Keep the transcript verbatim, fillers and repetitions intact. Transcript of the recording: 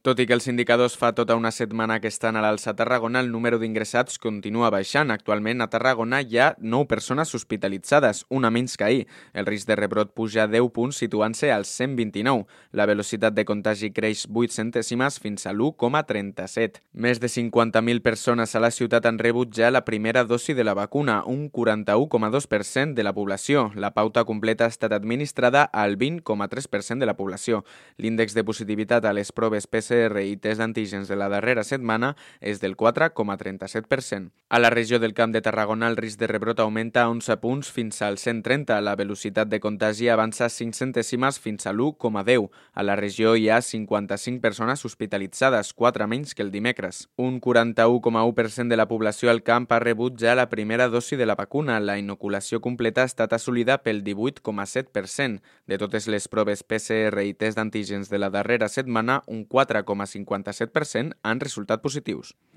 Tot i que els indicadors fa tota una setmana que estan a l'alça a Tarragona, el número d'ingressats continua baixant. Actualment a Tarragona hi ha nou persones hospitalitzades, una menys que ahir. El risc de rebrot puja deu punts situant-se als cent vint-i-nou. La velocitat de contagi creix vuit centèsimes fins a l'u coma trenta-set. Més de cinquanta mil persones a la ciutat han rebut ja la primera dosi de la vacuna, un quaranta-u coma dos per cent de la població. La pauta completa ha estat administrada al vint coma tres per cent de la població. L'índex de positivitat a les proves P C R i test d'antígens de la darrera setmana és del quatre coma trenta-set per cent. A la regió del Camp de Tarragona el risc de rebrot augmenta onze punts fins al cent trenta. La velocitat de contagi avança cinc centèsimes fins a l'u coma deu. A la regió hi ha cinquanta-cinc persones hospitalitzades, quatre menys que el dimecres. Un quaranta-u coma u per cent de la població al camp ha rebut ja la primera dosi de la vacuna. La inoculació completa ha estat assolida pel divuit coma set per cent. De totes les proves P C R i test d'antígens de la darrera setmana, un quatre coma cinquanta-set per cent han resultat positius.